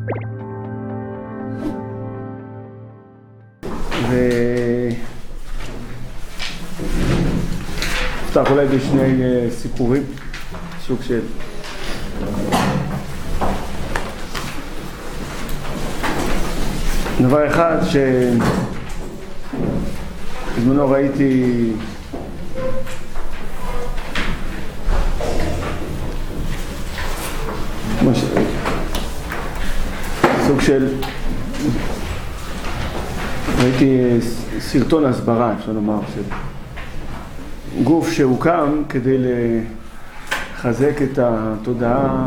נפתח אולי בשני סיפורים, סוג של דבר אחד שבזמנו ראיתי סוג של ראיתי סרטון הסברה, אפשר לומר, של גוף שהוקם כדי לחזק את התודעה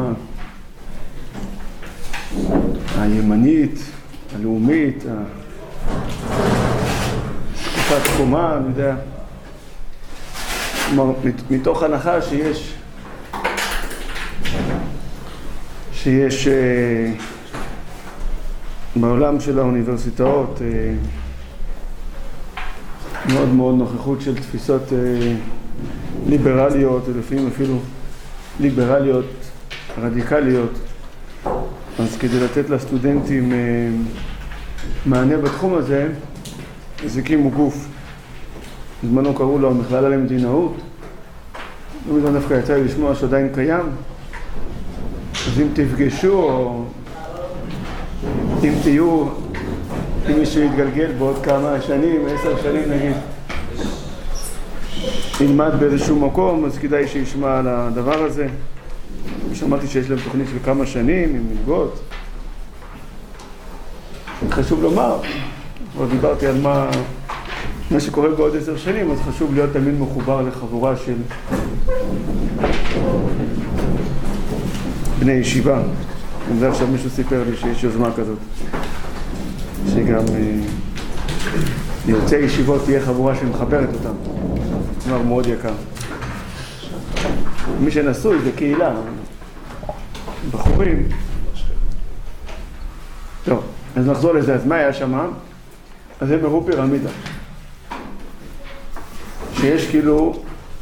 הימנית, הלאומית, תקופת קומה, אני יודע, מתוך הנחה שיש בעולם של האוניברסיטאות מאוד מאוד נוכחות של תפיסות ליברליות, ולפעמים אפילו ליברליות רדיקליות. אז כדי לתת לסטודנטים מענה בתחום הזה, אז הקימו גוף. בזמנו קראו לו המכללה למדינאות. לא מזמן דווקא יצא לי לשמוע שעדיין קיים. אז אם תפגשו, או אם תהיו, אם מישהו יתגלגל בעוד כמה שנים, 10 שנים נגיד, ילמד באיזשהו מקום, אז כדאי שישמע על הדבר הזה. שמעתי שיש להם תוכנית של כמה שנים עם מלגות. חשוב לומר, כבר דיברתי על מה שקורה בעוד 10 שנים, אז חשוב להיות תמיד מחובר לחבורה של בני ישיבה. גם זה עכשיו מישהו סיפר לי שיש יוזמה כזאת, שגם ליוצאי ישיבות תהיה חבורה שמחברת אותם. כלומר מאוד יקר. מי שנשוי זה קהילה, בחורים. טוב, אז נחזור לזה. אז מה היה שם? אז הם הראו פירמידה, שיש כאילו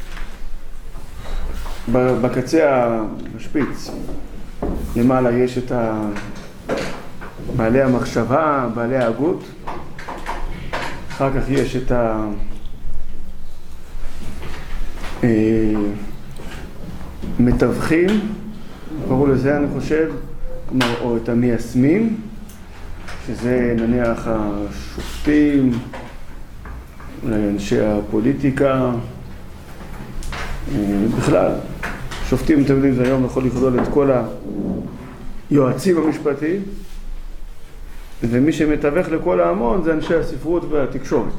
בקצה המשפיץ למעלה יש את בעלי המחשבה, בעלי ההגות. אחר כך יש את המתווכים, קראו לזה אני חושב, כלומר, או את המיישמים, שזה נניח השופטים, אולי אנשי הפוליטיקה, בכלל, שופטים אתם יודעים, זה היום יכול לכלול את כל היועצים המשפטיים, ומי שמתווך לכל ההמון זה אנשי הספרות והתקשורת.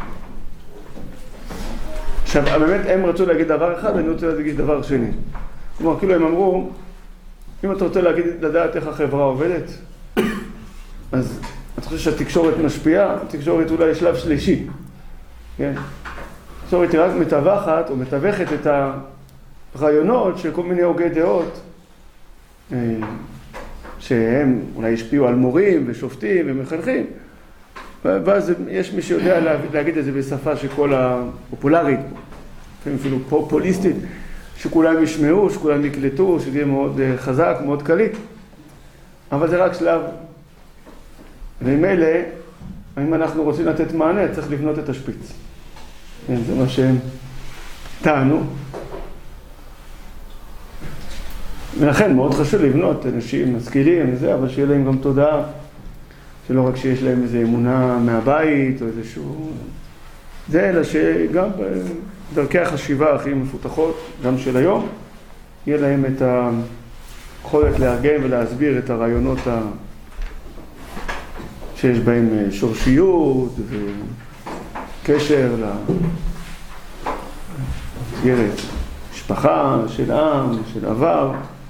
עכשיו, באמת הם רצו להגיד דבר אחד, ואני רוצה להגיד דבר שני. כלומר, כאילו הם אמרו, אם אתה רוצה לדעת איך החברה עובדת, אז אתה חושב שהתקשורת משפיעה, התקשורת אולי שלב שלישי. כן? התקשורת היא רק מתווכת או מתווכת את הרעיונות של כל מיני הוגי דעות, שהם אולי השפיעו על מורים ושופטים ומחנכים, ואז יש מי שיודע להגיד את זה בשפה שכל הפופולרית, אפילו פופוליסטית, שכולם ישמעו, שכולם יקלטו, שזה יהיה מאוד חזק, מאוד קליט. אבל זה רק שלב. ועם אלה, אם אנחנו רוצים לתת מענה, צריך לבנות את השפיץ. זה מה שהם טענו. ולכן מאוד חשוב לבנות אנשים משכילים וזה, אבל שיהיה להם גם תודעה, שלא רק שיש להם איזו אמונה מהבית או איזשהו זה, אלא שגם בדרכי החשיבה הכי מפותחות, גם של היום, יהיה להם את היכולת לארגן ולהסביר את הרעיונות שיש בהם שורשיות וקשר למסגרת משפחה, של עם, של עבר.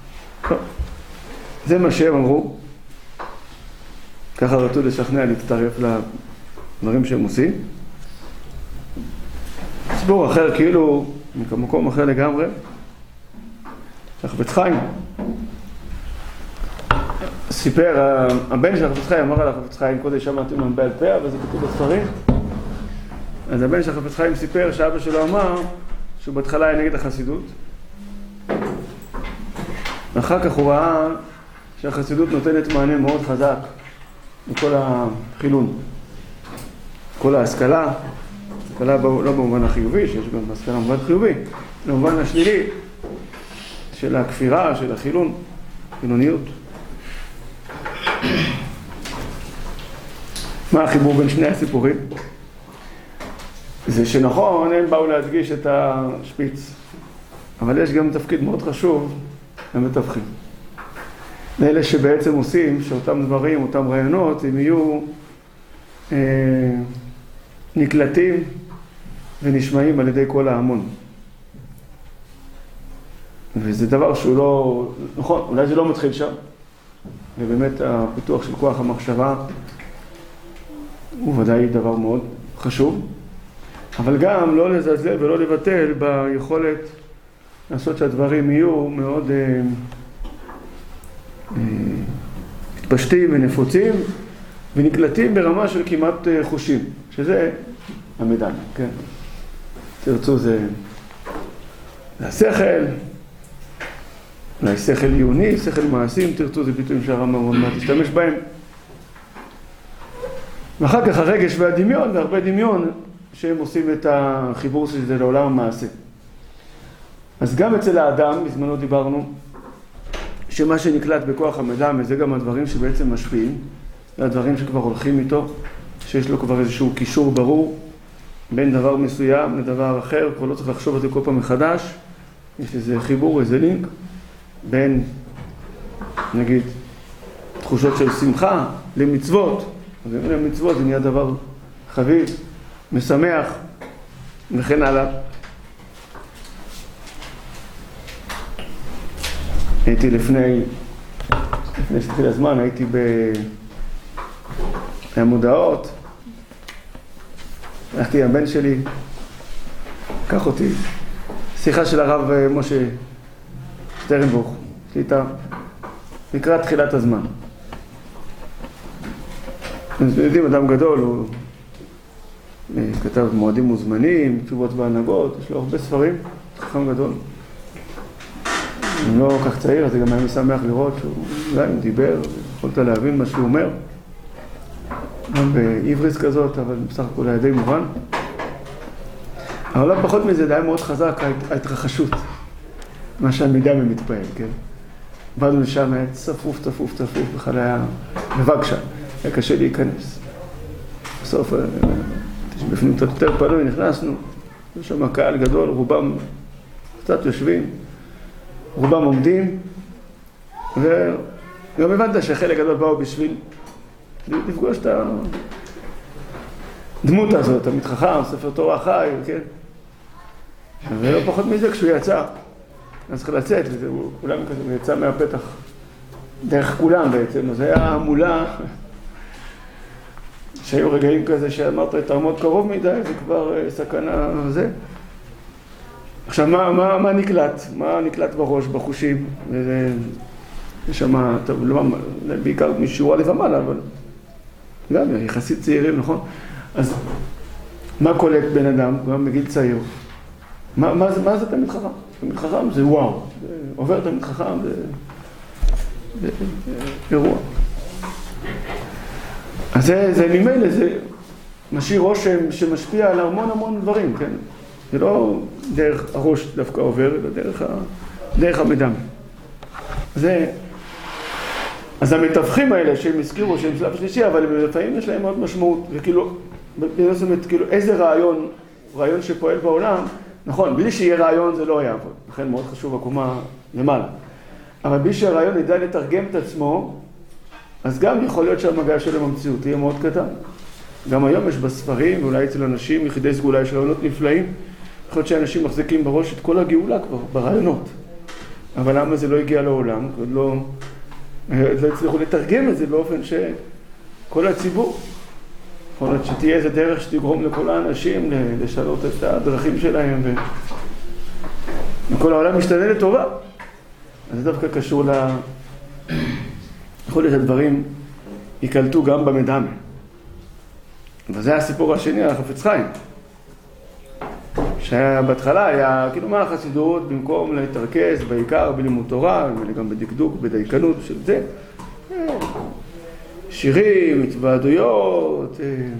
זה מה שהם אמרו. ככה רצו לשכנע להצטרף לדברים שהם עושים. סיפור אחר, כאילו, מקום אחר לגמרי. החפץ חיים. סיפר, הבן של החפץ חיים אמר על החפץ חיים, קודם שמעתם להם בעל פה, אבל זה כתוב בספרים. אז הבן של החפץ חיים סיפר שאבא שלו אמר שהוא בהתחלה היה נגד החסידות. ואחר כך הוא ראה שהחסידות נותנת מענה מאוד חזק מכל החילון. כל ההשכלה, השכלה לא במובן החיובי, שיש גם השכלה במובן חיובי, במובן השלילי של הכפירה, של החילון, חילוניות. מה החיבור בין שני הסיפורים? זה שנכון, הם באו להדגיש את השפיץ, אבל יש גם תפקיד מאוד חשוב למתווכים. לאלה שבעצם עושים שאותם דברים, אותם רעיונות, הם יהיו נקלטים ונשמעים על ידי כל ההמון. וזה דבר שהוא לא, נכון, אולי זה לא מתחיל שם, ובאמת הפיתוח של כוח המחשבה הוא ודאי דבר מאוד חשוב, אבל גם לא לזלזל ולא לבטל ביכולת לעשות שהדברים יהיו מאוד מתפשטים ונפוצים ונקלטים ברמה של כמעט חושים, שזה המדן, כן? תרצו זה השכל, אולי שכל עיוני, שכל מעשים, תרצו זה ביטויים שהרמב"ם מה תשתמש בהם. ואחר כך הרגש והדמיון, והרבה דמיון, שהם עושים את החיבור של זה לעולם המעשה. אז גם אצל האדם, בזמנו דיברנו, שמה שנקלט בכוח המדמה, זה גם הדברים שבעצם משפיעים, זה הדברים שכבר הולכים איתו, שיש לו כבר איזשהו קישור ברור, בין דבר מסוים לדבר אחר, כבר לא צריך לחשוב על זה כל פעם מחדש, יש איזה חיבור, איזה לינק, בין, נגיד, תחושות של שמחה למצוות, אז אם למצוות זה נהיה דבר חביב, משמח, וכן הלאה. הייתי לפני שתחיל הזמן, הייתי במודעות, הלכתי עם הבן שלי, קח אותי, שיחה של הרב משה שטרנבוך, שליטה, לקראת תחילת הזמן. אז יודעים, אדם גדול, הוא כתב מועדים מוזמנים, תשובות והנהגות, יש לו הרבה ספרים, חכם גדול. הוא לא כך צעיר, אז זה גם היה משמח לראות שהוא גם דיבר, יכולת להבין מה שהוא אומר. גם בעבריס כזאת, אבל בסך הכל היה די מובן. אבל לא פחות מזה, זה היה מאוד חזק, ההתרחשות. מה שהמידע מתפעל, כן? באנו לשם, היה צפוף, בכלל היה מבג שם, היה קשה להיכנס. בסוף, בפנים קצת יותר פנוי, נכנסנו, יש שם קהל גדול, רובם קצת יושבים, רובם עומדים, וגם הבנת שחלק גדול באו בשביל לפגוש את הדמות הזאת, המתחכם, ספר תורה חי, כן? ולא פחות מזה, כשהוא יצא, אז צריך לצאת, וכולם כזה, יצא מהפתח דרך כולם בעצם, אז היה מולה, שהיו רגעים כזה שאמרת, תעמוד קרוב מדי, זה כבר סכנה וזה. עכשיו, מה נקלט? מה נקלט בראש, בחושים? יש שם, בעיקר משיעור א' ומעלה, אבל גם יחסית צעירים, נכון? אז מה קולט בן אדם, גם בגיל צעיר? מה זה תמיד חכם? תמיד חכם זה וואו, עובר תמיד חכם, זה אירוע. אז זה ממילא, זה משאיר רושם שמשפיע על המון דברים, כן? זה לא דרך הראש דווקא עובר, אלא דרך המדמה. אז המתווכים האלה שהם הזכירו שהם שלב שלישי, אבל לפעמים יש להם מאוד משמעות, וכאילו, כאילו איזה רעיון שפועל בעולם, נכון, בלי שיהיה רעיון זה לא יעבוד, לכן מאוד חשוב הקומה למעלה. אבל בלי שהרעיון ידע לתרגם את עצמו, אז גם יכול להיות שהמגע שלהם המציאות יהיה מאוד קטן. גם היום יש בספרים, ואולי אצל אנשים, יחידי סגולה יש רעיונות נפלאים, יכול להיות שאנשים מחזיקים בראש את כל הגאולה כבר, ברעיונות. אבל למה זה לא הגיע לעולם? עוד לא הצליחו לתרגם את זה באופן שכל הציבור, יכול להיות שתהיה איזה דרך שתגרום לכל האנשים לשנות את הדרכים שלהם, וכל העולם משתנה לטובה. אז זה דווקא קשור יכול להיות שהדברים יקלטו גם במדמה. וזה הסיפור השני על החפץ חיים. שבהתחלה היה, כאילו מה החסידות, במקום להתרכז בעיקר בלימוד תורה, וגם בדקדוק, בדייקנות של זה, שירים, התוועדויות,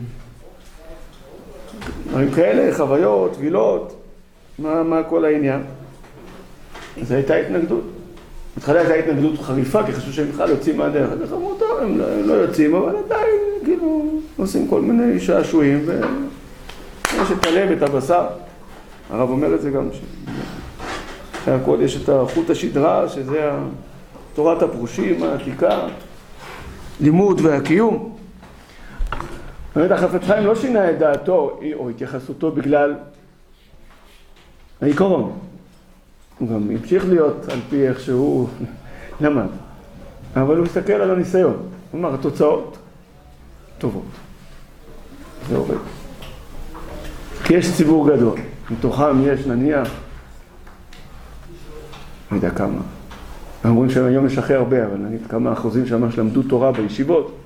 דברים כאלה, חוויות, תפילות, מה כל העניין? אז הייתה התנגדות. בתחילה הייתה התנגדות חריפה, כי חשבו שהם בכלל יוצאים מהדרך. אז אמרו, טוב, הם לא יוצאים, אבל עדיין, כאילו, עושים כל מיני שעשועים, ויש את הלב, את הבשר. הרב אומר את זה גם, שהכל יש את חוט השדרה, שזה תורת הפרושים, העתיקה, לימוד והקיום. באמת, החפץ חיים לא שינה את דעתו, או התייחסותו בגלל העיקרון. הוא גם המשיך להיות על פי איך שהוא למד. אבל הוא מסתכל על הניסיון. הוא אמר, התוצאות טובות. זה עובד. כי יש ציבור גדול. מתוכם יש נניח, אני יודע כמה. אומרים שהיום יש הכי הרבה, אבל נגיד כמה אחוזים שממש למדו תורה בישיבות.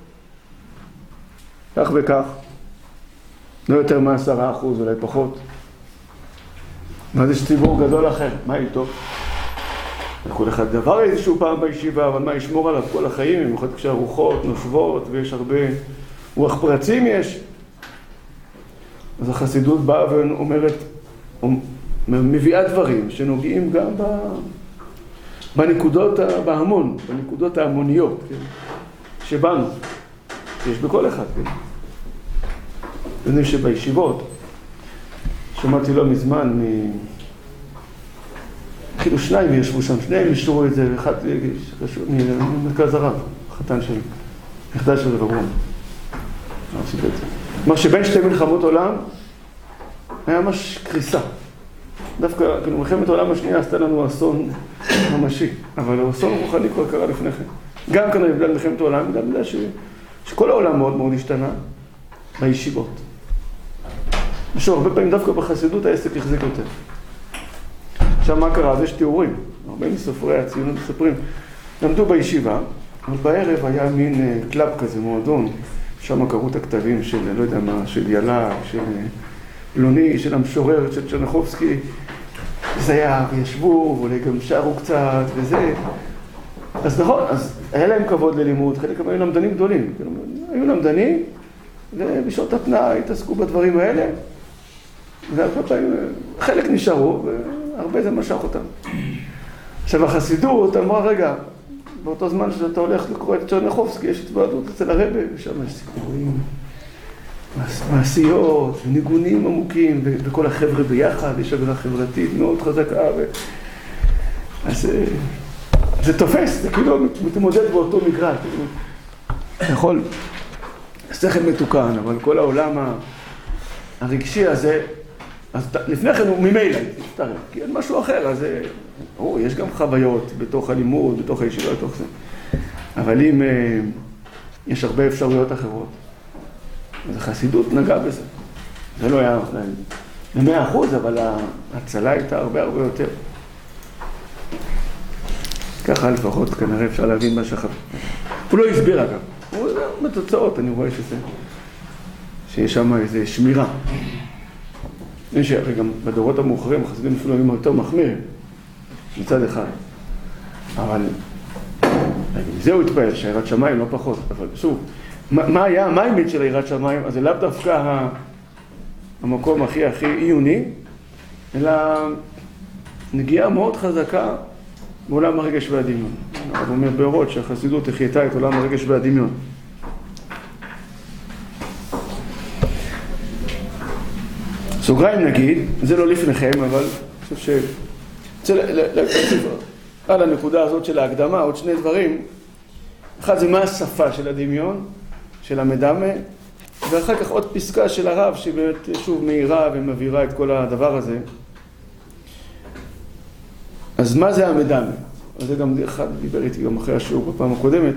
כך וכך. לא יותר מ10%, אולי פחות. ואז יש ציבור גדול אחר, מה איתו? כל אחד דבר איזשהו פעם בישיבה, אבל מה ישמור עליו כל החיים, במיוחד כשהרוחות נושבות ויש הרבה רוח פרצים יש. אז החסידות באה ואומרת, מביאה דברים שנוגעים גם בנקודות בהמון, בנקודות ההמוניות, כן? שבנו, שיש בכל אחד, כן? יודעים שבישיבות, שמעתי לא מזמן, כאילו שניים ישבו שם, שניהם ישרו את זה, אחד ממרכז הרב, חתן שלי, נכדה של רברון. כלומר שבין שתי מלחמות עולם היה ממש קריסה. דווקא, כאילו, מלחמת העולם השנייה עשתה לנו אסון ממשי, אבל האסון רוחני כבר קרה לפני כן. גם כאן בגלל מלחמת העולם, גם בגלל שכל העולם מאוד מאוד השתנה בישיבות. ושוב, הרבה פעמים דווקא בחסידות העסק יחזיק יותר. עכשיו מה קרה? אז יש תיאורים. הרבה מסופרי הציונות מספרים. למדו בישיבה, אבל בערב היה מין קלאב כזה, מועדון. שם קראו את הכתבים של, לא יודע מה, של ילה, של פלוני, של המשורר, של צ'רניחובסקי. זה היה, וישבו, ואולי גם שרו קצת, וזה. אז נכון, אז היה להם כבוד ללימוד, חלק היו למדנים גדולים. היו למדנים, ובשעות הפנאי התעסקו בדברים האלה. והרבה פעמים, חלק נשארו, והרבה זה משך אותם. עכשיו, החסידות אמרה, רגע, באותו זמן שאתה הולך לקרוא את צ'רניחובסקי, יש התוועדות אצל הרבי, ושם יש סיפורים, מעשיות, ניגונים עמוקים, וכל החבר'ה ביחד, יש אווירה חברתית מאוד חזקה, אז זה תופס, זה כאילו מתמודד באותו מגרש. אתה יכול, שכל מתוקן, אבל כל העולם הרגשי הזה, אז לפני כן הוא ממילא יצטרף, כי אין משהו אחר, אז יש גם חוויות בתוך הלימוד, בתוך הישיבה, בתוך זה. אבל אם יש הרבה אפשרויות אחרות, אז החסידות נגעה בזה. זה לא היה ל100%, אבל ההצלה הייתה הרבה הרבה יותר. ככה לפחות כנראה אפשר להבין מה שחבר. הוא לא הסביר אגב. הוא בתוצאות, אני רואה שיש שם איזו שמירה. יש גם בדורות המאוחרים, החסידים אפילו היו יותר מחמיר, מצד אחד. אבל זהו התפעל, שהיראת שמיים לא פחות. אבל שוב, מה היה המיימית של היראת שמיים? אז זה לאו דווקא המקום הכי עיוני, אלא נגיעה מאוד חזקה בעולם הרגש והדמיון. הרב אומר באורות שהחסידות החייתה את עולם הרגש והדמיון. סוגריים נגיד, זה לא לפניכם, אבל אני חושב להקציב על הנקודה הזאת של ההקדמה, עוד שני דברים. אחד זה מה השפה של הדמיון, של המדמה, ואחר כך עוד פסקה של הרב שבאמת שוב מהירה ומבהירה את כל הדבר הזה. אז מה זה המדמה? אז זה גם אחד דיבר איתי גם אחרי השיעור בפעם הקודמת.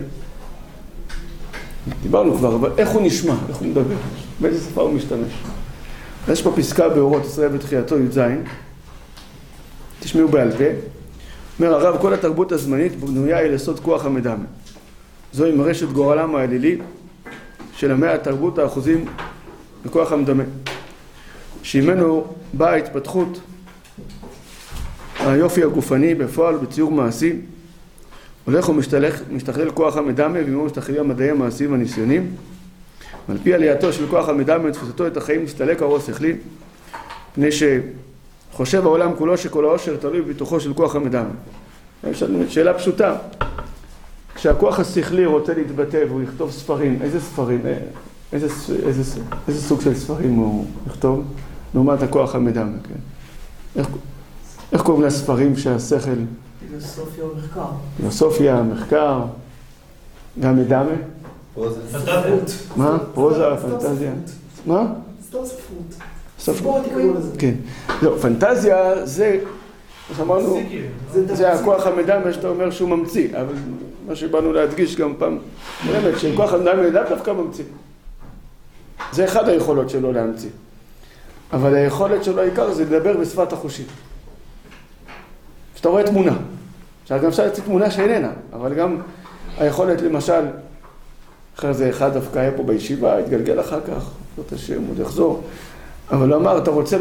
דיברנו כבר, אבל איך הוא נשמע, איך הוא מדבר, באיזה שפה הוא משתמש. אז יש פה פסקה באורות ישראל בתחייתו י"ז, תשמעו בעל פה. אומר הרב, כל התרבות הזמנית בנויה היא לסוד כוח המדמה. זוהי מרשת גורלם האלילי של עמי התרבות האחוזים בכוח המדמה, שממנו באה התפתחות היופי הגופני בפועל בציור מעשי, הולך ומשתכלל כוח המדמה, ועמו משתכלים המדעי המעשיים והניסיונים. ועל פי עלייתו של כוח המדמה ותפיסתו את החיים מסתלק האור השכלי, מפני שחושב העולם כולו שכל העושר תלוי בפיתוחו של כוח המדמה. שאלה פשוטה, כשהכוח השכלי רוצה להתבטא והוא יכתוב ספרים, איזה ספרים, איזה סוג של ספרים הוא יכתוב? לעומת הכוח המדמה, כן? איך קוראים לספרים שהשכל? פילוסופיה ומחקר. פילוסופיה, מחקר, גם מדמה? ספרות. מה? פרוזה, פנטזיה. מה? ספרות יקראו לזה. כן. לא, פנטזיה זה, כמו שאמרנו, זה הכוח המדמה שאתה אומר שהוא ממציא, אבל מה שבאנו להדגיש גם פעם, באמת, שכוח המדמה דווקא ממציא. זה אחד היכולות שלו להמציא. אבל היכולת שלו העיקר זה לדבר בשפת החושים. שאתה רואה תמונה. גם אפשר להציג תמונה שאיננה, אבל גם היכולת למשל, אחרי זה אחד דווקא היה פה בישיבה, התגלגל אחר כך, זאת השם, עוד יחזור. אבל הוא אמר, אתה רוצה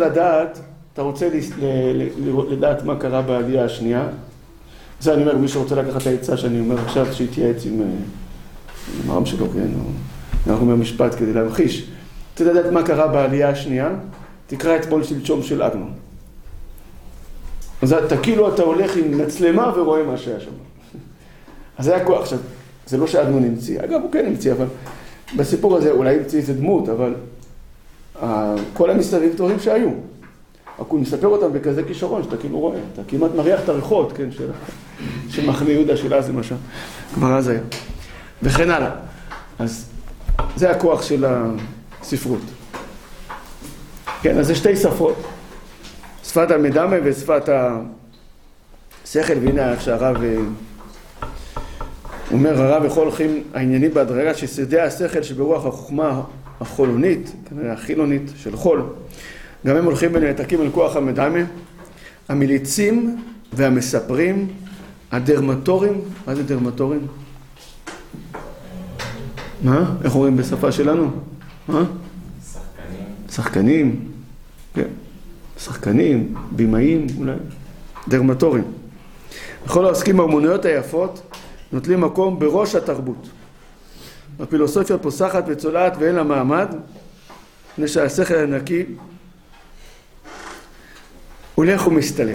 לדעת מה קרה בעלייה השנייה. זה אני אומר, מי שרוצה לקחת את העצה שאני אומר עכשיו, שיתייעץ עם הרם שלו, כן, או אנחנו אומר משפט כדי להמחיש. רוצה לדעת מה קרה בעלייה השנייה, תקרא את בול שלשום של אגנון. אז כאילו אתה הולך עם מצלמה ורואה מה שהיה שם. אז זה הכוח. עכשיו, זה לא שאגנון המציא. אגב, הוא כן המציא, אבל בסיפור הזה אולי המציא איזה דמות, אבל כל המסביב דברים שהיו. רק הוא מספר אותם בכזה כישרון, שאתה כאילו רואה. אתה כמעט מריח את הריחות, כן, של מחנה יהודה של אז למשל. כבר אז היה. וכן הלאה. אז זה הכוח של הספרות. כן, אז זה שתי שפות. שפת המדמה ושפת השכל, והנה איך שהרב אומר, הרב יכול הולכים העניינים בהדרגה ששדה השכל שברוח החוכמה החולונית, כנראה החילונית של חול, גם הם הולכים ונעתקים אל כוח המדמה, המליצים והמספרים, הדרמטורים. מה זה דרמטורים? מה? איך אומרים בשפה שלנו? מה? שחקנים. כן. שחקנים, בימאים, אולי. דרמטורים. בכל העוסקים האומנויות היפות, נוטלים מקום בראש התרבות. הפילוסופיה פוסחת וצולעת ואין לה מעמד, מפני שהשכל הנקי הולך ומסתלק.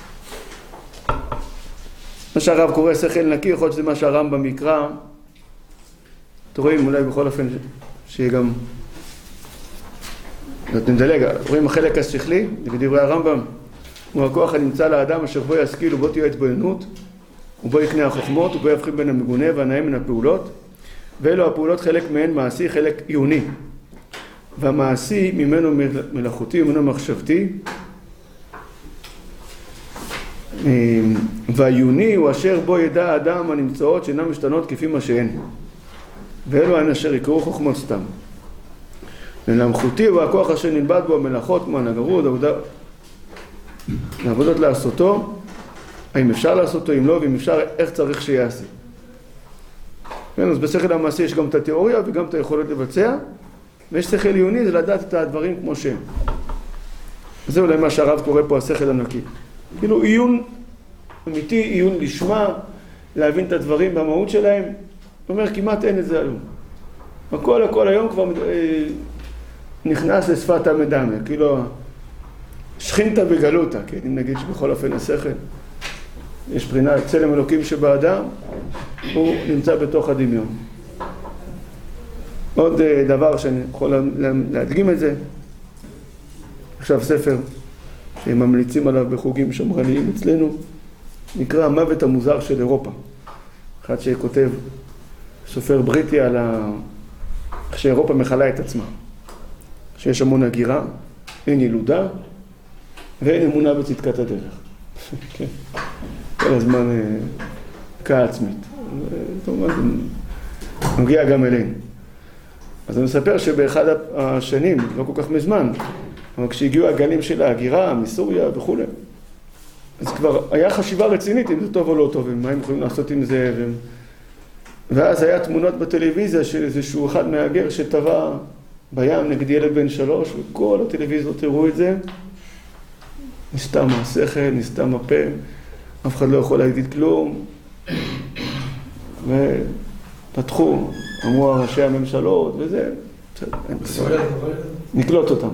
מה שהרב קורא שכל נקי, יכול להיות שזה מה שהרמב"ם במקרא, אתם רואים אולי בכל אופן שיהיה גם, נדלג, רואים החלק השכלי, בדברי הרמב"ם, הוא הכוח הנמצא לאדם אשר בו ישכיל ובו תהיה התבוננות, ובו יקנה החוכמות, ובו יבחין בין המגונה והנאה מן הפעולות, ואלו הפעולות חלק מהן מעשי, חלק עיוני. והמעשי ממנו מלאכותי, ממנו מחשבתי, והעיוני הוא אשר בו ידע האדם הנמצאות שאינן משתנות כפי מה שהן. ואלו הן אשר יקראו חוכמות סתם. ולמחותי הוא הכוח אשר נלבד בו המלאכות כמו הנגרות, העבודות לעשותו, האם אפשר לעשותו, אם לא, ואם אפשר, איך צריך שיעשה. כן, אז בשכל המעשי יש גם את התיאוריה וגם את היכולת לבצע, ויש שכל עיוני, זה לדעת את הדברים כמו שהם. זה אולי מה שהרב קורא פה, השכל הנקי. כאילו עיון אמיתי, עיון לשמה, להבין את הדברים במהות שלהם. זאת אומרת, כמעט אין את זה היום. הכל היום כבר נכנס לשפת המדמה, כאילו שכינתא בגלותא, כן? אם נגיד שבכל אופן השכל, יש בחינה, צלם אלוקים שבאדם, הוא נמצא בתוך הדמיון. עוד דבר שאני יכול להדגים את זה, עכשיו ספר שממליצים עליו בחוגים שמרניים אצלנו, נקרא המוות המוזר של אירופה. אחד שכותב, סופר בריטי על איך שאירופה מכלה את עצמה. שיש המון הגירה, אין ילודה, ואין אמונה בצדקת הדרך. כן. כל הזמן קעה עצמית. זאת אומרת, נוגע גם אלינו. אז אני מספר שבאחד השנים, לא כל כך מזמן, אבל כשהגיעו הגלים של ההגירה, מסוריה וכו', אז כבר היה חשיבה רצינית אם זה טוב או לא טוב, ומה הם יכולים לעשות עם זה. ואז היה תמונות בטלוויזיה של איזשהו אחד מהגר שטבע בים נגד ילד בן 3, וכל הטלוויזיות הראו את זה. נסתם השכל, נסתם הפה, אף אחד לא יכול להגיד כלום. ופתחו, אמרו ראשי הממשלות וזה, נקלוט אותם.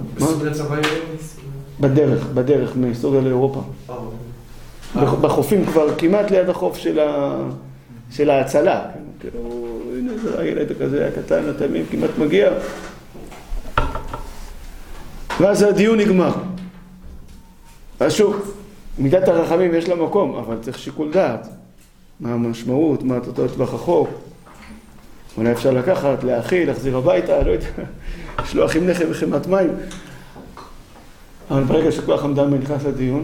בדרך מסוריה לאירופה. בחופים כבר כמעט ליד החוף של ההצלה. הנה זה הילד כזה הקטן, התמים, כמעט מגיע. ואז הדיון נגמר. אז שוב, מידת הרחמים יש לה מקום, אבל צריך שיקול דעת. מה המשמעות, מה התוצאות טווח החוק. אולי אפשר לקחת, להאכיל, להחזיר הביתה, לא יודע, לשלוח עם לחם וחמת מים. אבל ברגע שכוח המדם נכנס לדיון,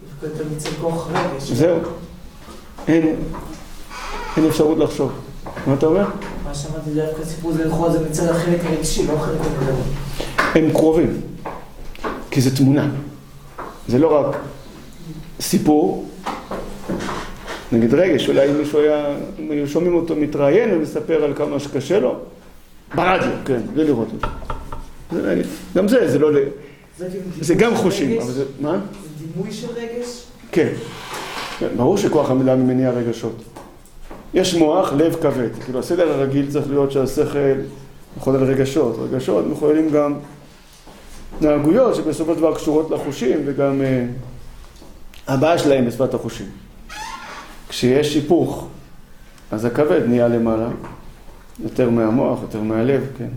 זהו, אין אפשרות לחשוב. מה אתה אומר? מה שמעתי דווקא סיפור זה לכאורה זה מצד החלק הרגשי, לא חלק המדבר. הם קרובים, כי זה תמונה. זה לא רק סיפור, נגיד רגש, אולי אם מישהו היו שומעים אותו מתראיין ומספר על כמה שקשה לו, ברדיו, כן, זה לראות אותו. גם זה לא... זה גם חושים, אבל זה... מה? זה דימוי של רגש? כן. ברור שכוח המילה ממניע רגשות. יש מוח, לב כבד. כאילו הסדר הרגיל צריך להיות שהשכל מחולל רגשות. רגשות מחוללים גם נהגויות שבסופו של דבר קשורות לחושים וגם הבאה שלהם בשפת החושים. כשיש היפוך, אז הכבד נהיה למעלה. יותר מהמוח, יותר מהלב, כן.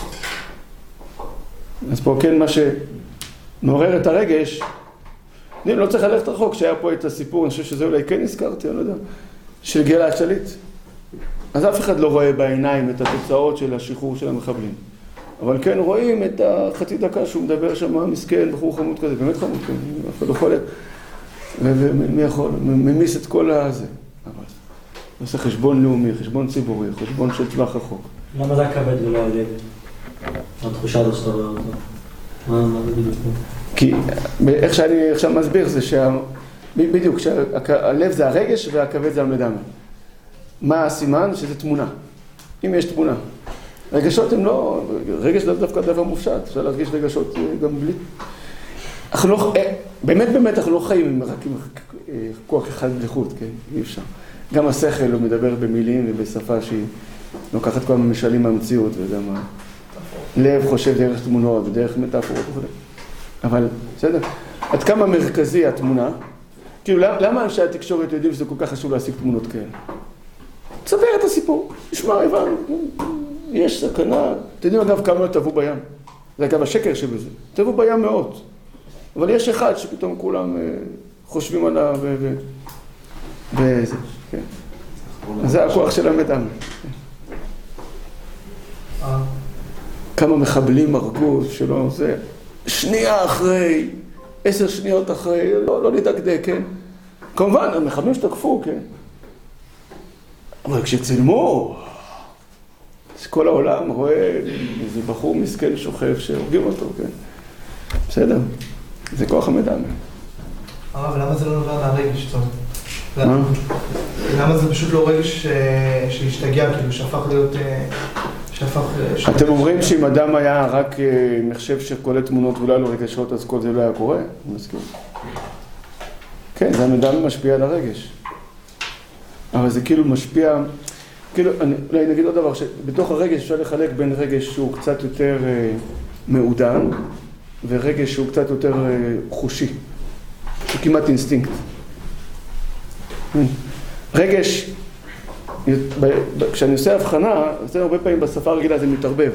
אז פה כן מה שמעורר את הרגש, אני לא צריך ללכת רחוק, שהיה פה את הסיפור, אני חושב שזה אולי כן הזכרתי, אני לא יודע, של גלעד שליט. אז אף אחד לא רואה בעיניים את התוצאות של השחרור של המחבלים. אבל כן רואים את החצי דקה שהוא מדבר שם, מסכן, בחור חמוד כזה, באמת חמוד כזה, אף אחד לא חולק. ומי יכול, ממיס את כל הזה. אבל זה עושה חשבון לאומי, חשבון ציבורי, חשבון של טווח רחוק. למה זה הכבד ולא הלב? התחושה הזאת שאתה רואה אותו. מה זה בדיוק? כי איך שאני עכשיו מסביר זה בדיוק, שהלב זה הרגש והכבד זה המדמה. מה הסימן? שזה תמונה. אם יש תמונה. רגשות הם לא... רגש זה דווקא דבר מופשט. אפשר להרגיש רגשות גם בלי... באמת אנחנו לא חיים רק עם כוח אחד לחוט, כן? אי אפשר. גם השכל הוא מדבר במילים ובשפה שהיא לוקחת כל המשלים מהמציאות וגם הלב חושב דרך תמונות ודרך מטאפורות וכו'. אבל, בסדר? עד כמה מרכזי התמונה? כאילו, למה אנשי התקשורת יודעים שזה כל כך חשוב להשיג תמונות כאלה? תספר את הסיפור. נשמע, הבנו. יש סכנה. אתם יודעים, אגב, כמה טבעו בים. זה אגב השקר שבזה. טבעו בים מאות. אבל יש אחד שפתאום כולם חושבים עליו וזה, כן. אז זה הכוח של המדמה. כמה מחבלים הרגו שלא זה. שנייה אחרי, 10 שניות אחרי, לא לדקדק, כן? כמובן, המחבלים שתקפו, כן? אבל כשצילמו, אז כל העולם רואה איזה בחור מסכן שוכב שהורגים אותו, כן? בסדר? זה כוח המדמה. אבל למה זה לא נובע מהרגש, טוב? למה זה פשוט לא רגש שהשתגע, כאילו, שהפך להיות... אתם אומרים שאם אדם היה רק מחשב שקולט תמונות ולא היה לו רגשות, אז כל זה לא היה קורה? אני מסכים. כן, זה המדמה משפיע על הרגש. אבל זה כאילו משפיע... כאילו, אולי נגיד עוד דבר, שבתוך הרגש אפשר לחלק בין רגש שהוא קצת יותר מעודן, ורגש שהוא קצת יותר חושי. הוא כמעט אינסטינקט. רגש... כשאני עושה הבחנה, אז הרבה פעמים בשפה הרגילה זה מתערבב.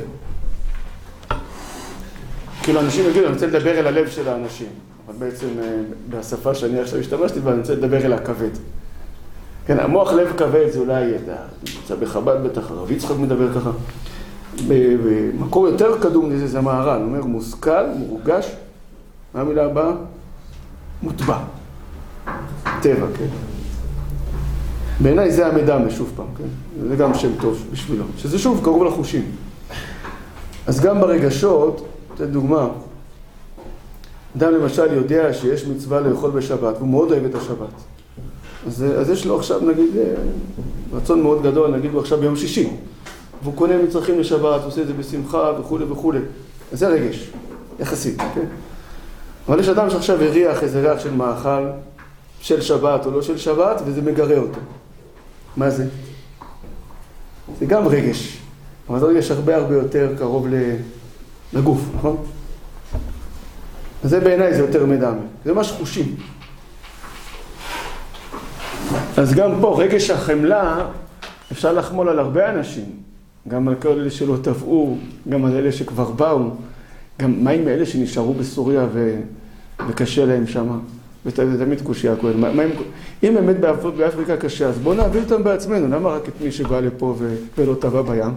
כאילו אנשים יגידו, אני רוצה לדבר אל הלב של האנשים, אבל בעצם בשפה שאני עכשיו השתמשתי בה, אני רוצה לדבר אל הכבד. כן, המוח לב כבד זה אולי ידע, נמצא בחב"ד בטח, הרב יצחק מדבר ככה. במקור יותר קדום לזה זה המהר"ל, הוא אומר מושכל, מורגש, מה המילה הבאה? מוטבע. טבע, כן. בעיניי זה המדמה, שוב פעם, כן? זה גם שם טוב בשבילו, שזה שוב קרוב לחושים. אז גם ברגשות, אתן דוגמה, אדם למשל יודע שיש מצווה לאכול בשבת, והוא מאוד אוהב את השבת. אז יש לו עכשיו, נגיד, רצון מאוד גדול, נגיד הוא עכשיו ביום שישי, והוא קונה מצרכים לשבת, עושה את זה בשמחה וכו' וכו'. אז זה רגש, יחסית, כן? אבל יש אדם שעכשיו הריח איזה ריח של מאכל, של שבת או לא של שבת, וזה מגרה אותו. מה זה? זה גם רגש, אבל זה רגש הרבה יותר קרוב לגוף, נכון? אז זה בעיניי זה יותר מדמה, זה ממש חושים. אז גם פה רגש החמלה אפשר לחמול על הרבה אנשים, גם על כל אלה שלא טבעו, גם על אלה שכבר באו, גם מה עם אלה שנשארו בסוריה וקשה להם שם, ותמיד קושי הכהן. אם באמת באפריקה קשה, אז בואו נעביר אותם בעצמנו, למה רק את מי שבא לפה ולא טבע בים?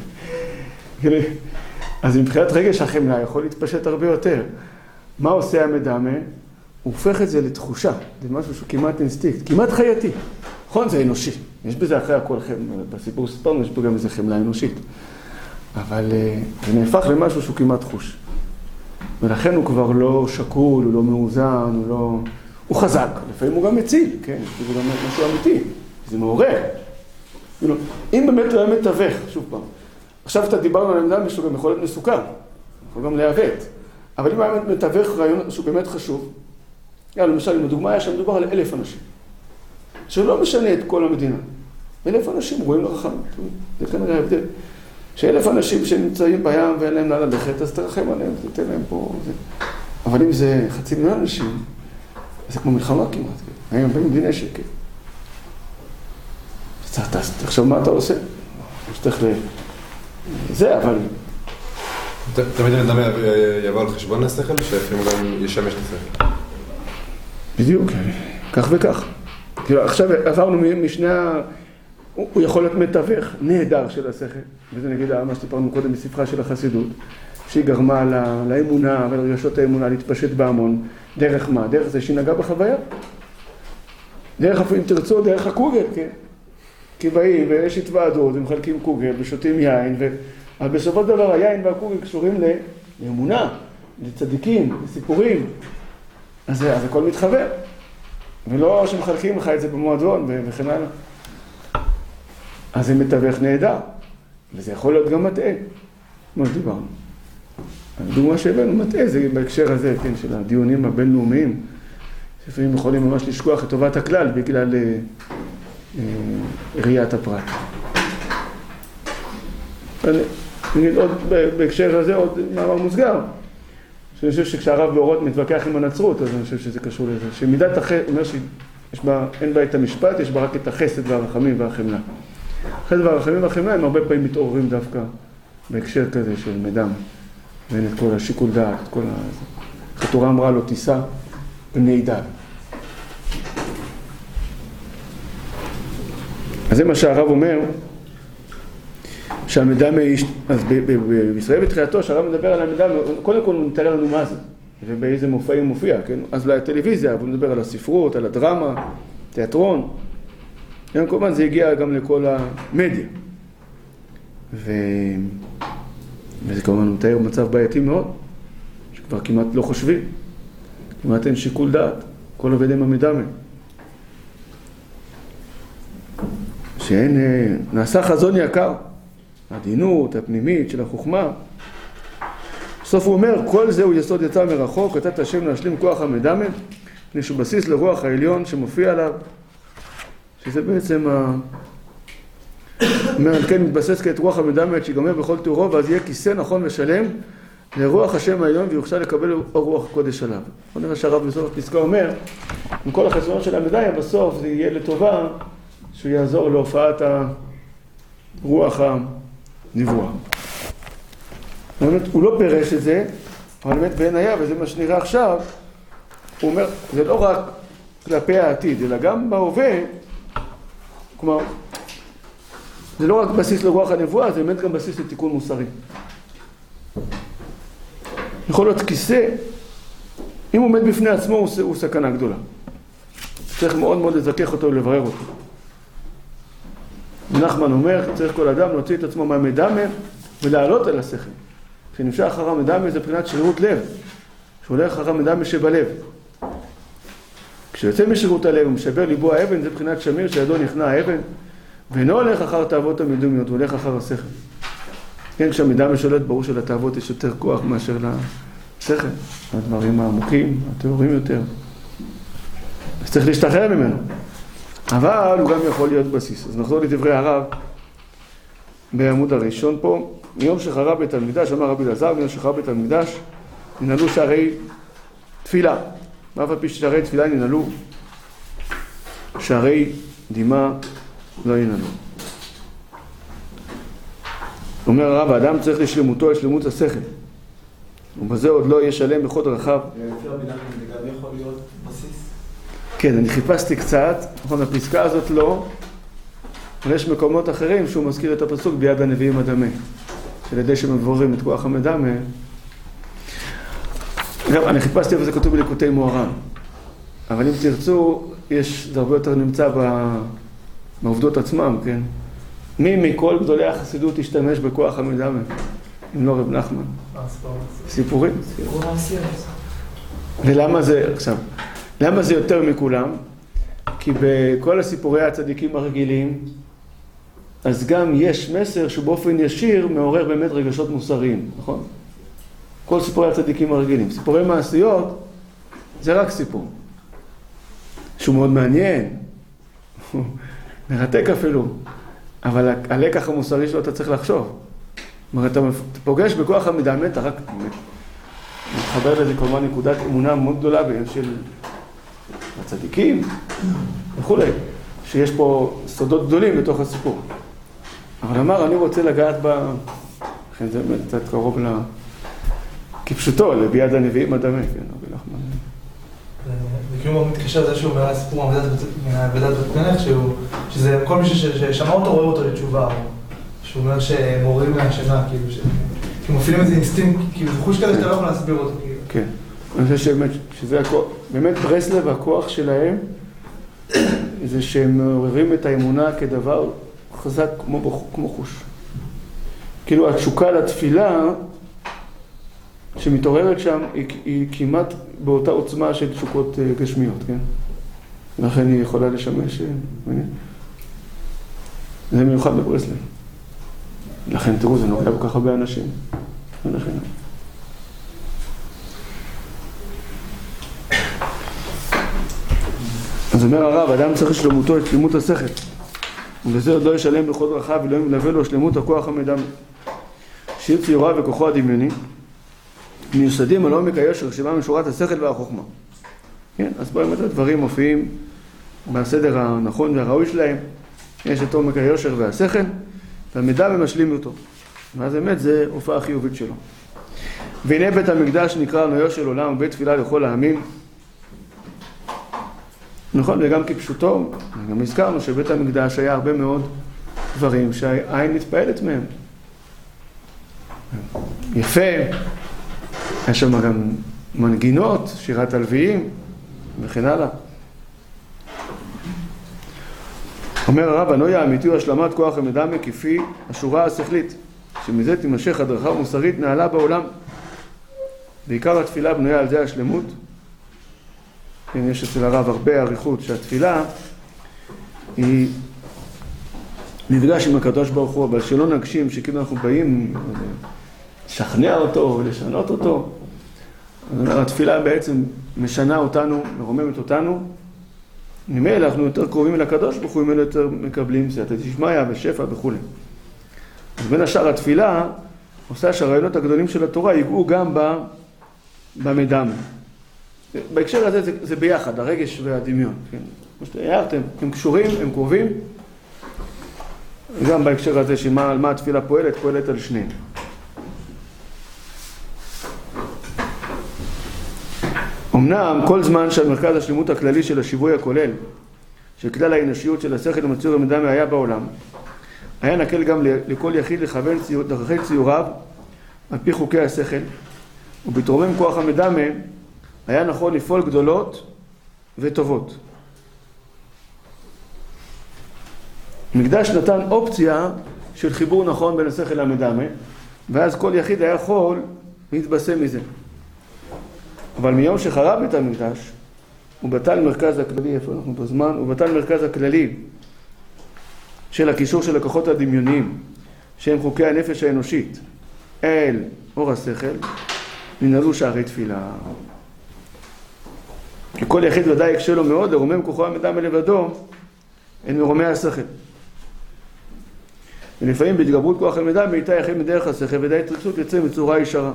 אז מבחינת רגש החמלה יכול להתפשט הרבה יותר. מה עושה המדמה? הוא הופך את זה לתחושה, זה משהו שהוא כמעט אינסטינקט, כמעט חייתי. נכון, זה אנושי. יש בזה אחרי הכל חמלה, בסיפור ספרנו יש פה גם איזה חמלה אנושית. אבל זה נהפך למשהו שהוא כמעט חוש. ולכן הוא כבר לא שקול, הוא לא מאוזן, הוא חזק. לפעמים הוא גם מציל, כן? זה גם משהו אמיתי, זה מעורר. אם באמת הוא היה מתווך, שוב פעם, עכשיו אתה דיברנו על המדמה שהוא גם יכול להיות מסוכן, יכול גם להיאבט. אבל אם היה מתווך רעיון שהוא באמת חשוב, למשל, אם הדוגמה היה שמדובר על 1,000 אנשים, שלא משנה את כל המדינה. 1,000 אנשים רואים לרחם, זה כנראה ההבדל. ש1,000 אנשים שנמצאים בים ואין להם לאן ללכת, אז תרחם עליהם, תתן להם פה. אבל אם זה 500,000 אנשים, זה כמו מלחמה כמעט. היום באים בלי נשק. תחשוב מה אתה עושה. שתך זה, אבל... תמיד המדמה יבוא על חשבון השכל, שלפעמים גם ישמש את השכל. בדיוק, כך וכך. עכשיו עברנו משני הוא יכול להיות מתווך נהדר של השכל, וזה נגיד מה שסיפרנו קודם בספרה של החסידות, שהיא גרמה לאמונה ולרגשות האמונה להתפשט בהמון. דרך מה? דרך זה שהיא נגעה בחוויה. דרך, אם תרצו, דרך הקוגל, כן? כי באים ויש התוועדות ומחלקים קוגל ושותים יין, אבל בסופו של דבר היין והקוגל קשורים לאמונה, לצדיקים, לסיפורים. אז הכל מתחבר. ולא שמחלקים לך את זה במועדון וכן הלאה. אז זה מתווך נהדר. וזה יכול להיות גם מטעה. כמו שדיברנו. הדוגמה שהבאנו, מטעה, זה בהקשר הזה, כן, של הדיונים הבינלאומיים. לפעמים יכולים ממש לשכוח את טובת הכלל בגלל ראיית הפרט. נגיד עוד בהקשר הזה עוד מאמר מוסגר. שאני חושב שכשהרב באורות מתווכח עם הנצרות, אז אני חושב שזה קשור לזה. שמידת החסד, אומר שאין בה את המשפט, יש בה רק את החסד והרחמים והחמלה. החסד והרחמים והחמלה הם הרבה פעמים מתעוררים דווקא בהקשר כזה של מדמה. ואין את כל השיקול דעת, את כל התורה אמרה לו תיסע בני דל. אז זה מה שהרב אומר, שהמדמה, אז בישראל בתחילתו, שהרב מדבר על המדמה, קודם כל הוא מתאר לנו מה זה, ובאיזה מופעים מופיע, כן? אז לא היה טלוויזיה, אבל הוא מדבר על הספרות, על הדרמה, תיאטרון, כמובן זה הגיע גם לכל המדיה. וזה כמובן הוא מתאר מצב בעייתי מאוד, שכבר כמעט לא חושבים, כמעט אין שיקול דעת, כל עובד עם המדמה. שאין, נעשה חזון יקר, העדינות הפנימית של החוכמה. בסוף הוא אומר, כל זה הוא יסוד יצא מרחוק, כתת השם להשלים כוח המדמה, מפני שהוא בסיס לרוח העליון שמופיע עליו, שזה בעצם אומר, כן, מתבסס כעת רוח המדמה שיגמר בכל תאורו, ואז יהיה כיסא נכון ושלם לרוח השם העליון, ויוכל לקבל רוח הקודש עליו. בוא נראה שהרב בסוף הפסקה אומר, עם כל החסרונות של המדמה, בסוף זה יהיה לטובה, שהוא יעזור להופעת הרוח הנבואה. הוא לא פירש את זה, אבל באמת בעין היה, וזה מה שנראה עכשיו, הוא אומר, זה לא רק כלפי העתיד, אלא גם בהווה, כלומר, זה לא רק בסיס לרוח הנבואה, זה באמת גם בסיס לתיקון מוסרי. יכול להיות כיסא, אם הוא עומד בפני עצמו, הוא סכנה גדולה. צריך מאוד מאוד לזכך אותו ולברר אותו. נחמן אומר, צריך כל אדם להוציא את עצמו מהמדמה ולעלות אל השכל. כשנמשך אחר המדמה זה מבחינת שרירות לב, שהולך אחר המדמה שבלב. כשיוצא משירות הלב ומשבר ליבו האבן, זה מבחינת שמיר שידו נכנע האבן, ואינו הולך אחר תאוות המדומיות, הוא הולך אחר השכל. כן, כשהמדמה שולט ברור שלתאוות יש יותר כוח מאשר לשכל. הדברים העמוקים, התיאורים יותר. אז צריך להשתחרר ממנו. אבל הוא גם יכול להיות בסיס. אז נחזור לדברי הרב. בעמוד הראשון פה, מיום שחרב בית המקדש, אמר רבי אלעזר, מיום שחרב בית המקדש, ננעלו שערי תפילה. ואף על פי ששערי תפילה ננעלו, שערי דמעה לא ינעלו. אומר הרב, האדם צריך לשלמותו, לשלמות השכל. ובזה עוד לא יהיה שלם בכל דרכיו. לפי רבי נחמן זה גם יכול להיות בסיס? כן, אני חיפשתי קצת, נכון, הפסקה הזאת לא, אבל יש מקומות אחרים שהוא מזכיר את הפסוק ביד הנביאים הדמה, שעל ידי שמגבורים את כוח המדמה. גם, אני חיפשתי איפה זה כתוב בליקוטי מוהר"ן, אבל אם תרצו, זה הרבה יותר נמצא בעובדות עצמם, כן? מי מכל גדולי החסידות השתמש בכוח המדמה, אם לא רב נחמן? סיפורים. ולמה זה, עכשיו, למה זה יותר מכולם? כי בכל הסיפורי הצדיקים הרגילים, אז גם יש מסר שבאופן ישיר מעורר באמת רגשות מוסריים, נכון? כל סיפורי הצדיקים הרגילים. סיפורי מעשיות זה רק סיפור, שהוא מאוד מעניין, הוא מרתק אפילו, אבל הלקח המוסרי שלו אתה צריך לחשוב. זאת אומרת, אתה פוגש בכוח המדמה, אתה רק מתחבר לזה כלומר נקודת אמונה מאוד גדולה של הצדיקים וכולי, שיש פה סודות גדולים בתוך הסיפור. אבל אמר, אני רוצה לגעת לכן זה באמת קצת קרוב כפשוטו, לביד הנביאים הדמה, כן, רבי נחמן. זה כאילו מאוד מתקשר לזה שהוא אומר הסיפור מעבדת בת מלך, שזה כל מי ששמע אותו רואה אותו לתשובה, שהוא אומר שמורים מהשינה, כאילו מפעילים איזה אינסטינקט, כאילו זה חוש כזה שאתה לא יכול להסביר אותו, כאילו. כן, אני חושב שזה הכוח, באמת ברסלב הכוח שלהם, זה שהם מעוררים את האמונה כדבר חזק כמו חוש. כאילו התשוקה לתפילה שמתעוררת שם היא כמעט באותה עוצמה של תשוקות גשמיות, כן? לכן היא יכולה לשמש, זה מיוחד בברסלב. לכן תראו, זה נוגע כל כך הרבה אנשים. ולכן. אז אומר הרב, אדם צריך שלמותו את שלמות השכל. וזה עוד לא ישלם בכל דרכיו ולא ילווה לו שלמות הכוח המדמה. שיר ציוריו וכוחו הדמיוני מיוסדים על עומק היושר שבא משורת השכל והחוכמה. כן, אז פה באמת הדברים מופיעים בסדר הנכון והראוי שלהם. יש את עומק היושר והשכל, והמדמה משלים אותו. ואז באמת זה הופעה חיובית שלו. והנה בית המקדש נקרא נויו של עולם ובית תפילה לכל העמים. נכון, וגם כפשוטו, גם הזכרנו שבית המקדש היה הרבה מאוד דברים שהעין מתפעלת מהם. יפה, היה שם גם מנגינות, שירת הלוויים וכן הלאה. אומר הרב, הנוי האמיתי הוא השלמת כוח המדמה כפי השורה השכלית, שמזה תימשך הדרכה מוסרית נעלה בעולם. בעיקר התפילה בנויה על זה השלמות. כן, יש אצל הרב הרבה עריכות שהתפילה היא מפגש עם הקדוש ברוך הוא, אבל שלא נגשים שכאילו אנחנו באים לשכנע אותו ולשנות אותו. אז התפילה בעצם משנה אותנו, מרוממת אותנו. ממילא אנחנו יותר קרובים אל הקדוש ברוך הוא, ממילא יותר מקבלים סייעתא דשמיא ושפע וכו'. אז בין השאר התפילה עושה שהרעיונות הגדולים של התורה ייגעו גם במדמה. בהקשר הזה זה ביחד, הרגש והדמיון. כן? כמו שתיארתם, הם קשורים, הם קרובים. גם בהקשר הזה על מה התפילה פועלת על שניהם. אמנם כל זמן שהמרכז השלמות הכללי של השיווי הכולל, של כלל האנושיות של השכל ומצור המדמה היה בעולם, היה נקל גם לכל יחיד לכוון דרכי ציוריו על פי חוקי השכל, ובתרומם כוח המדמה היה נכון לפעול גדולות וטובות. מקדש נתן אופציה של חיבור נכון בין השכל למדמה, ואז כל יחיד היה יכול להתבשם מזה. אבל מיום שחרב בית המקדש, הוא בטל מרכז הכללי, איפה אנחנו בזמן, הוא בטל מרכז הכללי של הקישור של הכוחות הדמיוניים, שהם חוקי הנפש האנושית, אל אור השכל, ננעלו שערי תפילה. כי כל יחיד ודאי יקשה לו מאוד לרומם כוחו המדמה לבדו, אין מרומי השכל. ולפעמים בהתגברות כוח הלמידה מאיתה יחיד מדרך השכל ודאי התרגשות יוצא בצורה ישרה.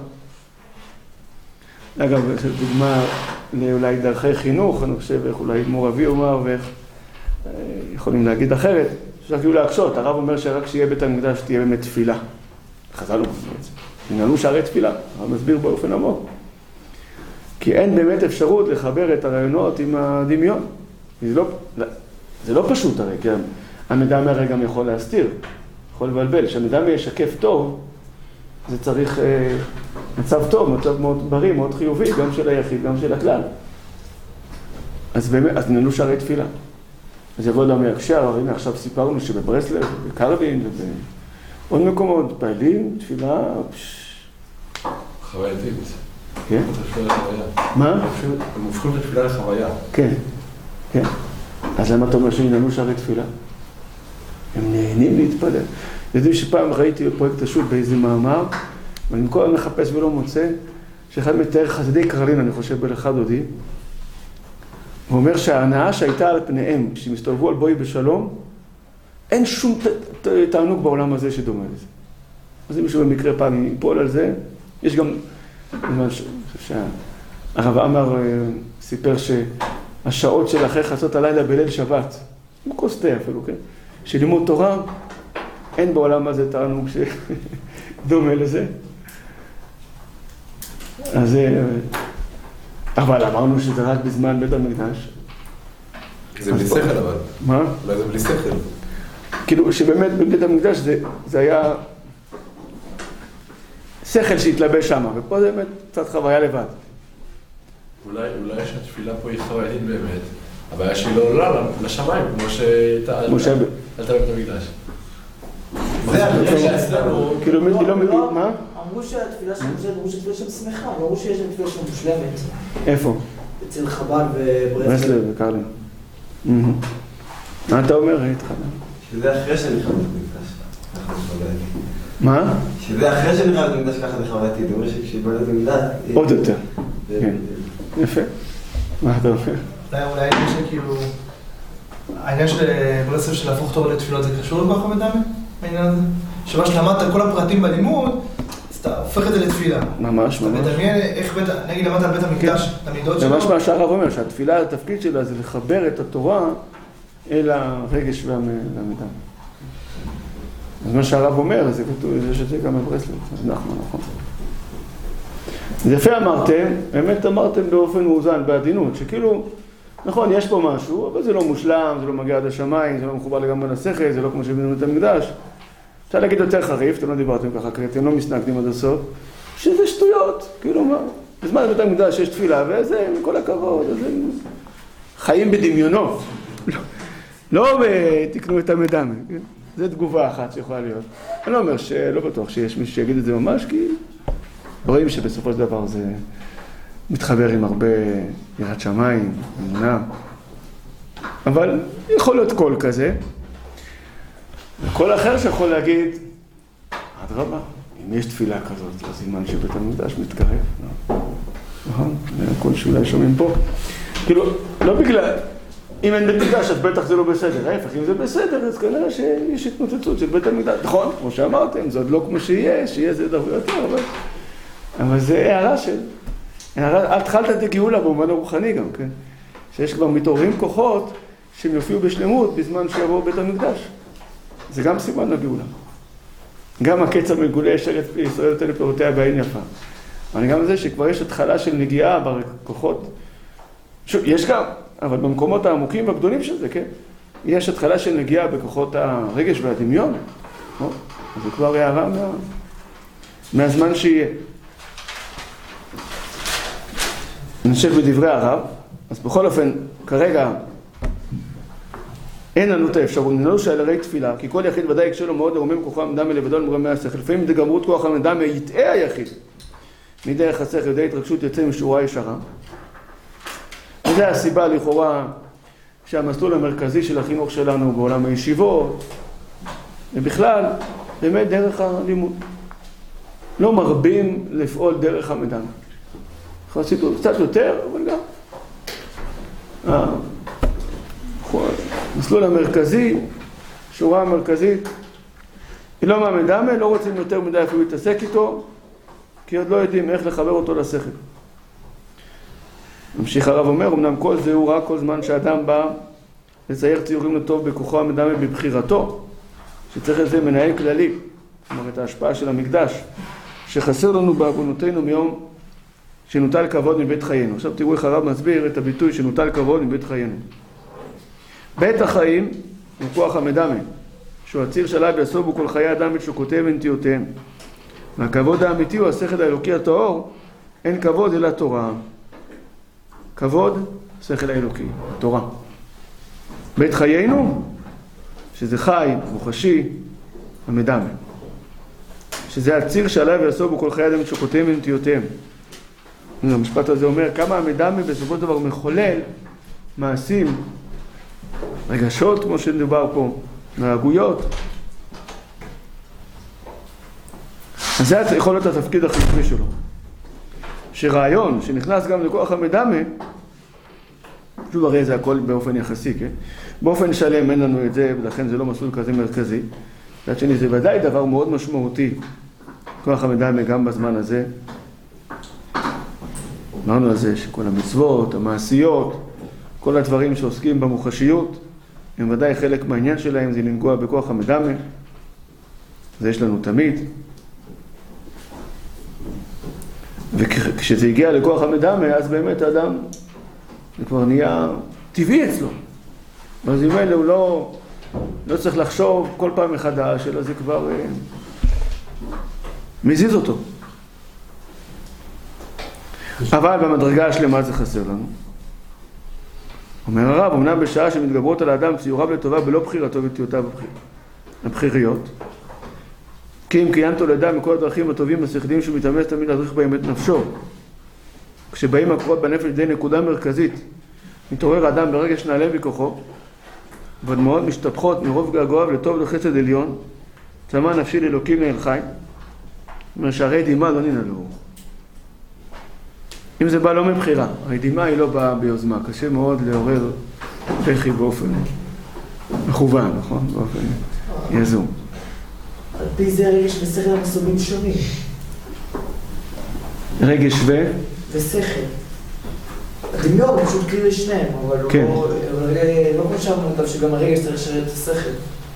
אגב, זו דוגמה לאולי דרכי חינוך, אני חושב איך אולי מור אבי אומר ואיך יכולים להגיד אחרת. אפשר כאילו להקשות, הרב אומר שרק שיהיה בית המקדש תהיה באמת תפילה. חז"ל לא מסביר את זה. ננעלו שערי תפילה, הרב מסביר באופן עמוק. כי אין באמת אפשרות לחבר את הרעיונות עם הדמיון. זה לא פשוט הרי, כי המידע מהרי גם יכול להסתיר, יכול לבלבל. כשהמידע ישקף טוב, זה צריך מצב טוב, מצב מאוד בריא, מאוד חיובי, גם של היחיד, גם של הכלל. אז באמת, אז ננעלו שערי תפילה. אז יבוא אדם יקשר, הנה עכשיו סיפרנו שבברסלב, בקרלין ובעוד מקומות, פעילים, תפילה, חווייתית. כן? מה? הם הופכים את התפילה לחוויה. כן, כן. אז למה אתה אומר שננעלו שערי תפילה? הם נהנים להתפלל. יודעים שפעם ראיתי בפרויקט השו"ת באיזה מאמר, ואני כל הזמן מחפש ולא מוצא, שאחד מתאר חסידי קרלין, אני חושב בלכה דודי, הוא אומר שההנאה שהייתה על פניהם, כשהם הסתובבו על בואי בשלום, אין שום תענוג בעולם הזה שדומה לזה. אז אם מישהו במקרה פעם ייפול על זה, יש גם, אני חושב שהרב עמר סיפר שהשעות של אחרי חצות הלילה בליל שבת, הוא כוס תה אפילו, כן? שלימוד תורה, אין בעולם הזה תענוג שדומה לזה. אז אבל אמרנו שזה רק בזמן בית המקדש. זה בלי שכל אבל. מה? אולי זה בלי שכל. כאילו שבאמת בבית המקדש זה היה שכל שהתלבש שם, ופה זה באמת קצת חוויה לבד. אולי שהתפילה פה היא חווייתית באמת, הבעיה שהיא לא עולה לשמיים, כמו שהייתה על בית המקדש. זה המקרה שאצלנו... כאילו מי לא מבין, מה? אמרו שהתפילה שם מושלמת, אמרו שהתפילה שם שמחה, אמרו שיש תפילה שם מושלמת. איפה? אצל חב"ד וברסלב. וקרלין. מה אתה אומר, התחלה? שזה אחרי שנכנס למקדש, ככה זה חווייתי. מה? שזה אחרי שנכנס למקדש, ככה זה חווייתי. זה אומר שכשבא למקדש... עוד יותר. כן. יפה. מה אתה אומר? אולי יש כאילו... העניין של ברסלב של להפוך תורה לתפילות זה קשור לכוח המדמה? העניין הזה? שמה שלמדת כל הפרטים בלימוד, אז אתה הופך את זה לתפילה. ממש, ממש. אתה מדמיין איך נגיד למדת על בית המקדש, את המידות שלו? ממש מה שהרב אומר, שהתפילה, התפקיד שלה זה לחבר את התורה אל הרגש והמידה. אז מה שהרב אומר, זה כתוב, יש את זה גם בברסלב, אז נכון. אז יפה אמרתם, באמת אמרתם באופן מאוזן, בעדינות, שכאילו, נכון, יש פה משהו, אבל זה לא מושלם, זה לא מגיע עד השמיים, זה לא מחובר לגמרי לשכל, זה לא כמו שבנינו את המקדש. אפשר להגיד יותר חריף, אתם לא דיברתם ככה, כי אתם לא מסתנגדים עד הסוף, שזה שטויות, כאילו מה, בזמן בית המקדש יש תפילה, וזה, עם כל הכבוד, זה חיים בדמיונו, לא תקנו את המדמה, כן? זו תגובה אחת שיכולה להיות. אני לא אומר שלא בטוח שיש מישהו שיגיד את זה ממש, כי רואים שבסופו של דבר זה מתחבר עם הרבה יראת שמיים, אמונה, אבל יכול להיות קול כזה, וקול אחר שיכול להגיד, אדרבה, אם יש תפילה כזאת, זה סימן שבית המקדש מתקרב, נכון? זה הקול שאולי שומעים פה. כאילו, לא בגלל, אם אין בית המקדש, אז בטח זה לא בסדר. ההפך, אם זה בסדר, אז כנראה שיש התנוצצות של בית המקדש. נכון, כמו שאמרתם, זה עוד לא כמו שיהיה זה דבר יותר, אבל זה הערה של... התחלת את הגאולה במובן הרוחני גם, כן? שיש כבר מתעוררים כוחות שהם יופיעו בשלמות בזמן שיבואו בית המקדש. זה גם סימן לגאולה. גם הקץ המגולה אשר ישראל נותן לפירותיה בעין יפה. אבל גם זה שכבר יש התחלה של נגיעה בכוחות. שוב, יש גם, אבל במקומות העמוקים והגדולים של זה, כן? יש התחלה של נגיעה בכוחות הרגש והדמיון. זה כבר הערה מהזמן שיהיה. נמשיך בדברי הרב, אז בכל אופן, כרגע אין לנו את האפשרות, ננעלו שעל הרי תפילה, כי כל יחיד ודאי יקשה לו מאוד לרומם כוחו המדמה לבדו על מרמי השכל. לפעמים בגמרות כוח המדמה יטעה היחיד. מדרך השכל, ידי התרגשות יוצא משורה ישרה. וזה הסיבה לכאורה שהמסלול המרכזי של החינוך שלנו בעולם הישיבות, ובכלל, באמת דרך הלימוד. לא מרבים לפעול דרך המדמה. חסידות קצת יותר, אבל גם המסלול המרכזי, שורה המרכזית, לא מהמדמה, לא רוצים יותר מדי אפילו להתעסק איתו, כי עוד לא יודעים איך לחבר אותו לשכל. ממשיך הרב אומר, אמנם כל זה הוא רק כל זמן שאדם בא לצייר ציורים לטוב בכוחו המדמה בבחירתו, שצריך לזה מנהל כללי, זאת אומרת ההשפעה של המקדש, שחסר לנו בעוונותינו מיום שנוטל כבוד מבית חיינו. עכשיו תראו איך הרב מסביר את הביטוי שנוטל כבוד מבית חיינו. בית החיים הוא כוח המדמה, שהוא הציר שעליו יעשו בו כל חיי אדם ותשוקותיהם ונטיותיהם. והכבוד האמיתי הוא השכל האלוקי הטהור, אין כבוד אלא תורה. כבוד, השכל האלוקי, התורה. בית חיינו, שזה חי, מוחשי, המדמה. שזה הציר שעליו יעשו בו כל חיי אדם ותשוקותיהם ונטיותיהם. המשפט הזה אומר כמה המדמה בסופו של דבר מחולל מעשים, רגשות כמו שנדובר פה, נהגויות. אז זה יכול להיות התפקיד החיובי שלו. שרעיון שנכנס גם לכוח המדמה, שוב הרי זה הכל באופן יחסי, כן? באופן שלם אין לנו את זה, ולכן זה לא מסלול כזה מרכזי. ועד שני זה ודאי דבר מאוד משמעותי, כוח המדמה גם בזמן הזה. אמרנו על זה שכל המצוות, המעשיות, כל הדברים שעוסקים במוחשיות, הם ודאי חלק מהעניין שלהם, זה לנגוע בכוח המדמה. זה יש לנו תמיד. וכשזה הגיע לכוח המדמה, אז באמת האדם, זה כבר נהיה טבעי אצלו. אז אם אלה הוא לא צריך לחשוב כל פעם מחדש, אלא זה כבר מזיז אותו. אבל במדרגה השלמה זה חסר לנו. אומר הרב, אמנם בשעה שמתגברות על האדם ציוריו לטובה בלא בחירתו ונטיותיו הבחיריות, כי אם קיימתו לידה מכל הדרכים הטובים השכליים שהוא מתאמץ תמיד להדריך בהם את נפשו. כשבאים הקורות בנפש לידי נקודה מרכזית, מתעורר האדם ברגש נעלה מכוחו, והדמעות משתפחות מרוב געגועיו לטוב לחסד עליון, צמא נפשי לאלוקים לאל חי, אומר שהרי דמעה לא ננעלו. אם זה בא לא מבחירה, הרי דמעה היא לא באה ביוזמה, קשה מאוד לעורר בכי באופן מכוון, נכון? באופן יזום. על פי זה רגש ושכל הם סוגים שונים. רגש ושכל. הדמיון הוא פשוט כלי לשניהם, אבל כן. לא חשבנו אותם שגם הרגש צריך לשרת את השכל.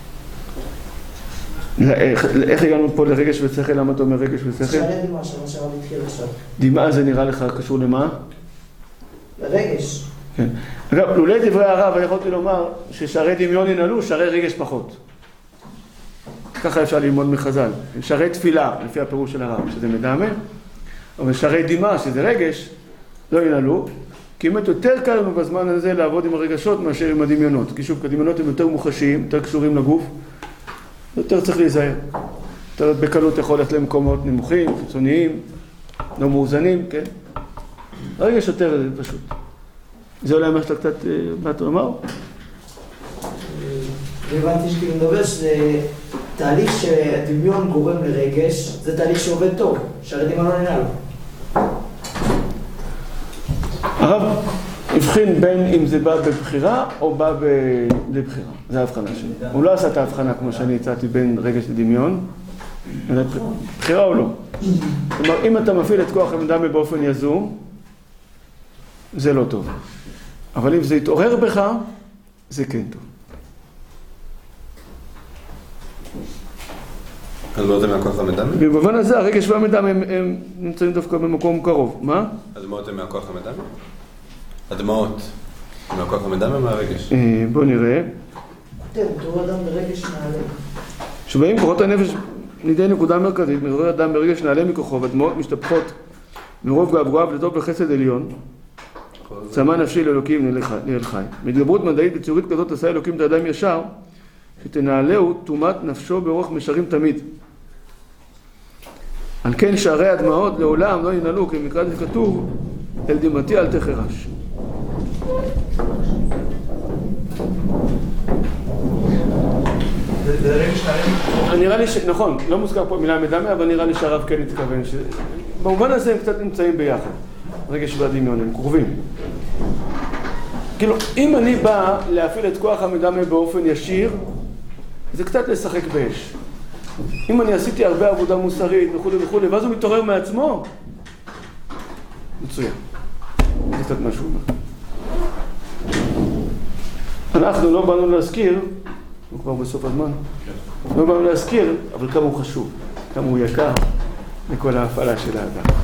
איך הגענו פה לרגש ושכל? למה אתה אומר רגש ושכל? שערי דמעה, שמה שהרב התחיל עכשיו. דמעה זה נראה לך קשור למה? לרגש. כן. אגב, לולי דברי הרב, אני יכולתי לומר ששערי דמיון ינעלו, שערי רגש פחות. ככה אפשר ללמוד מחז"ל. שערי תפילה, לפי הפירוש של הרב, שזה מדמה, אבל שערי דמעה, שזה רגש, לא ינעלו, כי באמת יותר קל לנו בזמן הזה לעבוד עם הרגשות מאשר עם הדמיונות. כי שוב, הדמיונות הם יותר מוחשיים, יותר קשורים לגוף, יותר צריך להיזהר. יותר בקלות יכול ללכת למקומות נמוכים, חיצוניים, לא מאוזנים, כן? הרגש יותר פשוט. זה אולי מה שאתה קצת באת לומר? הבנתי שכאילו מדבר שזה תהליך שהדמיון גורם לרגש, זה תהליך שעובד טוב, שהרדימה לא ננעלו. הרב הבחין בין אם זה בא בבחירה או בא לבחירה. זה ההבחנה שלי. הוא לא עשה את ההבחנה כמו שאני הצעתי בין רגש לדמיון, אלא בחירה או לא. כלומר, אם אתה מפעיל את כוח המדמה באופן יזום, זה לא טוב. אבל אם זה יתעורר בך, זה כן טוב. אז מה זה מהכוח המדמה? במובן הזה, הרגש והמדמה הם נמצאים דווקא במקום קרוב. מה? הדמעות הן מהכוח המדמה? הדמעות מהכוח המדמה מהרגש? בוא נראה. מתעורר אדם ברגש נעלה. שבאים כוחות הנפש לידי נקודה מרכזית, מתעורר אדם ברגש נעלה מכוחו, והדמעות משתפחות מרוב געגועיו לטוב לחסד עליון. צמא נפשי לאלוקים לאל חי. בהתגברות מדעית בציורית כזאת עשה אלוקים את האדם ישר, שתנעלהו תומת נפשו ברוח משרים תמיד. על כן שערי הדמעות לעולם לא ינעלו, כי במקרא זה כתוב, אל דמעתי אל תחרש. זה רגש נעלה? נראה לי נכון, לא מוזכר פה מילה מדמה, אבל נראה לי שהרב כן התכוון. במובן הזה הם קצת נמצאים ביחד. רגש והדמיון, הם קרובים. כאילו, אם אני בא להפעיל את כוח המדמה באופן ישיר, זה קצת לשחק באש. אם אני עשיתי הרבה עבודה מוסרית וכו' וכו', ואז הוא מתעורר מעצמו, מצוין. זה קצת משהו. אנחנו לא באנו להזכיר, הוא כבר בסוף הזמן, לא באנו להזכיר, אבל כמה הוא חשוב, כמה הוא יקר לכל ההפעלה של האדם.